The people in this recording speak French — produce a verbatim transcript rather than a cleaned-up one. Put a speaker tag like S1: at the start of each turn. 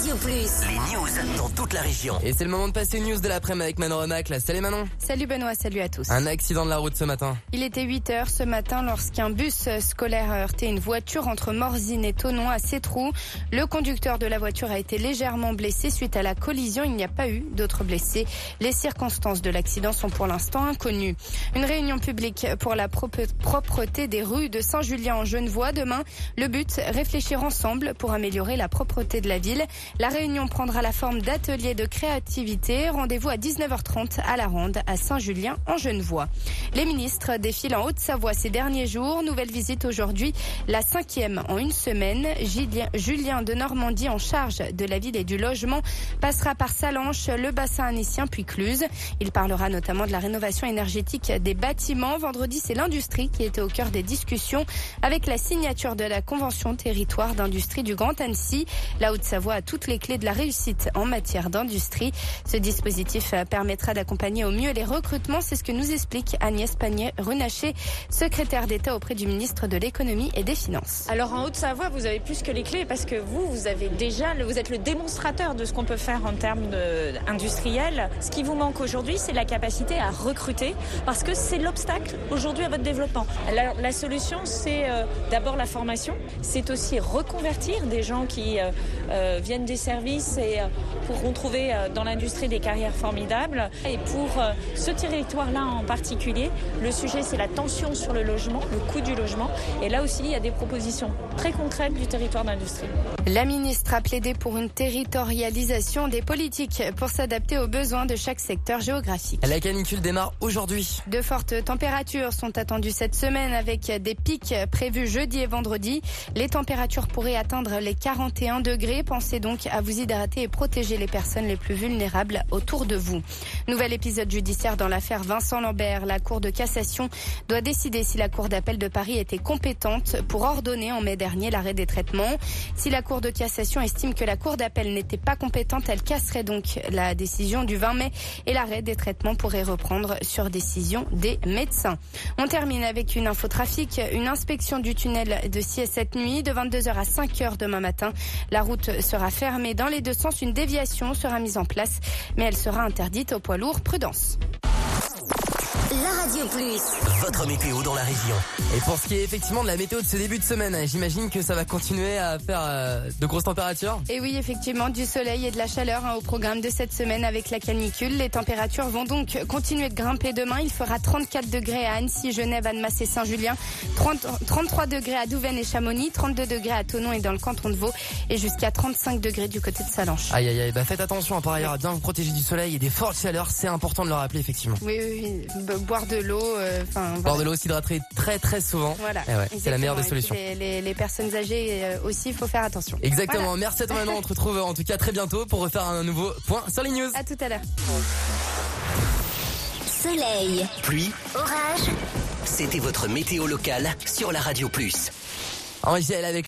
S1: Radio Plus.
S2: Les news dans toute la région.
S3: Et c'est le moment de passer une news de l'après-midi avec Manon Remac. Là, salut Manon.
S4: Salut Benoît, salut à tous.
S3: Un accident de la route ce matin.
S4: Il était huit heures ce matin lorsqu'un bus scolaire a heurté une voiture entre Morzine et Thonon à Sétrou. Le conducteur de la voiture a été légèrement blessé suite à la collision. Il n'y a pas eu d'autres blessés. Les circonstances de l'accident sont pour l'instant inconnues. Une réunion publique pour la propreté des rues de Saint-Julien en Genevois demain. Le but, réfléchir ensemble pour améliorer la propreté de la ville. La réunion prendra la forme d'ateliers de créativité. Rendez-vous à dix-neuf heures trente à la Ronde à Saint-Julien en Genevois. Les ministres défilent en Haute-Savoie ces derniers jours. Nouvelle visite aujourd'hui, la cinquième en une semaine. Julien de Normandie, en charge de la ville et du logement, passera par Salanches, le bassin annécien puis Cluse. Il parlera notamment de la rénovation énergétique des bâtiments. Vendredi, c'est l'industrie qui était au cœur des discussions avec la signature de la convention territoire d'industrie du Grand Annecy. La Haute-Savoie a toutes les clés de la réussite en matière d'industrie. Ce dispositif permettra d'accompagner au mieux les recrutements. C'est ce que nous explique Agnès Pannier-Runacher, secrétaire d'État auprès du ministre de l'Économie et des Finances.
S5: Alors en Haute-Savoie, vous avez plus que les clés parce que vous, vous avez déjà, vous êtes le démonstrateur de ce qu'on peut faire en termes de, industriels. Ce qui vous manque aujourd'hui, c'est la capacité à recruter parce que c'est l'obstacle aujourd'hui à votre développement. La, la solution, c'est euh, d'abord la formation. C'est aussi reconvertir des gens qui euh, euh, viennent des services et euh, pourront trouver euh, dans l'industrie des carrières formidables. Et pour euh, ce territoire-là en particulier, le sujet, c'est la tension sur le logement, le coût du logement. Et là aussi, il y a des propositions très concrètes du territoire d'industrie.
S4: La ministre a plaidé pour une territorialisation des politiques pour s'adapter aux besoins de chaque secteur géographique.
S3: La canicule démarre aujourd'hui.
S4: De fortes températures sont attendues cette semaine avec des pics prévus jeudi et vendredi. Les températures pourraient atteindre les quarante et un degrés. Pensez donc à vous hydrater et protéger les personnes les plus vulnérables autour de vous. Nouvel épisode judiciaire dans l'affaire Vincent Lambert. La Cour de cassation doit décider si la Cour d'appel de Paris était compétente pour ordonner en mai dernier l'arrêt des traitements. Si la Cour de cassation estime que la Cour d'appel n'était pas compétente, elle casserait donc la décision du vingt mai et l'arrêt des traitements pourrait reprendre sur décision des médecins. On termine avec une infotrafic, une inspection du tunnel de Sciez cette nuit de vingt-deux heures à cinq heures demain matin. La route sera fermée dans les deux sens. Une déviation sera mise en place, mais elle sera interdite aux poids lourds. Prudence.
S1: La Radio Plus.
S2: Votre météo dans la région.
S3: Et pour ce qui est effectivement de la météo de ce début de semaine, j'imagine que ça va continuer à faire euh, de grosses températures.
S4: Et oui, effectivement, du soleil et de la chaleur hein, au programme de cette semaine avec la canicule. Les températures vont donc continuer de grimper demain. Il fera trente-quatre degrés à Annecy, Genève, Annemasse et Saint-Julien, trente, trente-trois degrés à Douvaine et Chamonix, trente-deux degrés à Thonon et dans le canton de Vaud et jusqu'à trente-cinq degrés du côté de Salanches.
S3: Aïe aïe aïe, bah faites attention hein, par ailleurs à bien vous protéger du soleil et des fortes chaleurs, c'est important de le rappeler effectivement.
S4: Oui, oui, oui. Boire de l'eau, euh, enfin
S3: Boire
S4: voilà.
S3: de l'eau, s'hydrater très très souvent.
S4: Voilà,
S3: ouais, c'est la meilleure des solutions.
S4: Les, les, les personnes âgées euh, aussi, il faut faire attention.
S3: Exactement,
S4: voilà.
S3: Merci à toi Manon, on te retrouve en tout cas très bientôt pour refaire un nouveau point sur les news.
S4: À tout à l'heure.
S1: Soleil,
S2: Pluie,
S1: orage.
S2: c'était votre météo locale sur la Radio Plus.
S3: En G L avec